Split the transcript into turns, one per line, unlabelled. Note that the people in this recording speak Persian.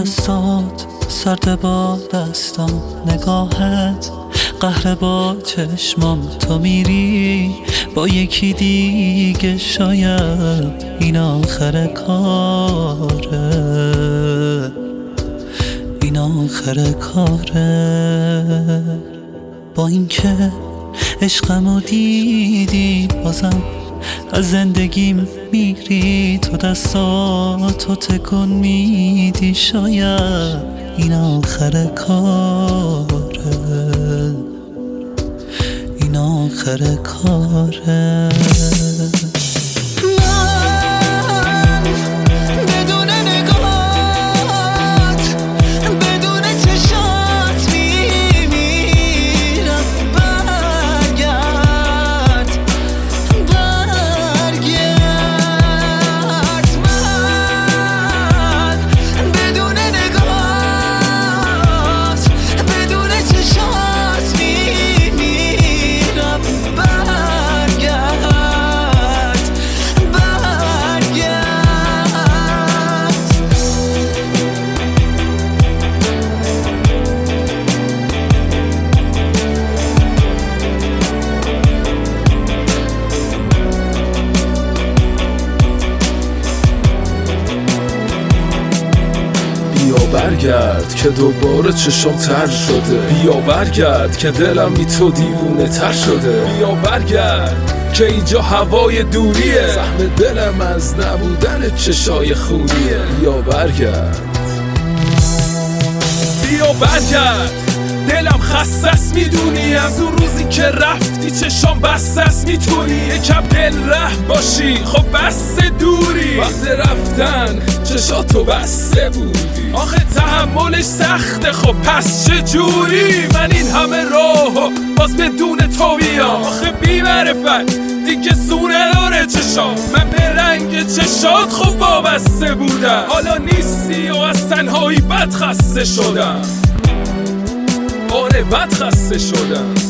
دستات سرد با دستام، نگاهت قهر با چشمام. تو میری با یکی دیگه، شاید این آخر کاره، این آخر کاره. با اینکه عشقمو دیدی بازم از زندگیم میری، تو دستاتو تکون میدی، شاید این آخر کاره، این آخر کاره.
برگرد که دوباره چشم تر شده، بیا برگرد که دلم بی تو دیوونه تر شده، بیا برگرد که اینجا هوای دوریه، سهم دلم از نبودن چشای خوریه. بیا برگرد، بیا برگرد، دلم خستست میدونی، از اون روزی که رفتی چشام بستست میتونی یکم دل ره باشی، خب بسته دوری، وقت رفتن چشاتو بسته بودی، آخه تحملش سخته، خب پس چه جوری من این همه راهو باز بدون تو بیام، آخه بی معرفت دیگه سونه داره چشام، من به رنگ چشات خب وابسته بودم، حالا نیستی و از تنهایی بد خسته شدم، آره بد خسته شدم.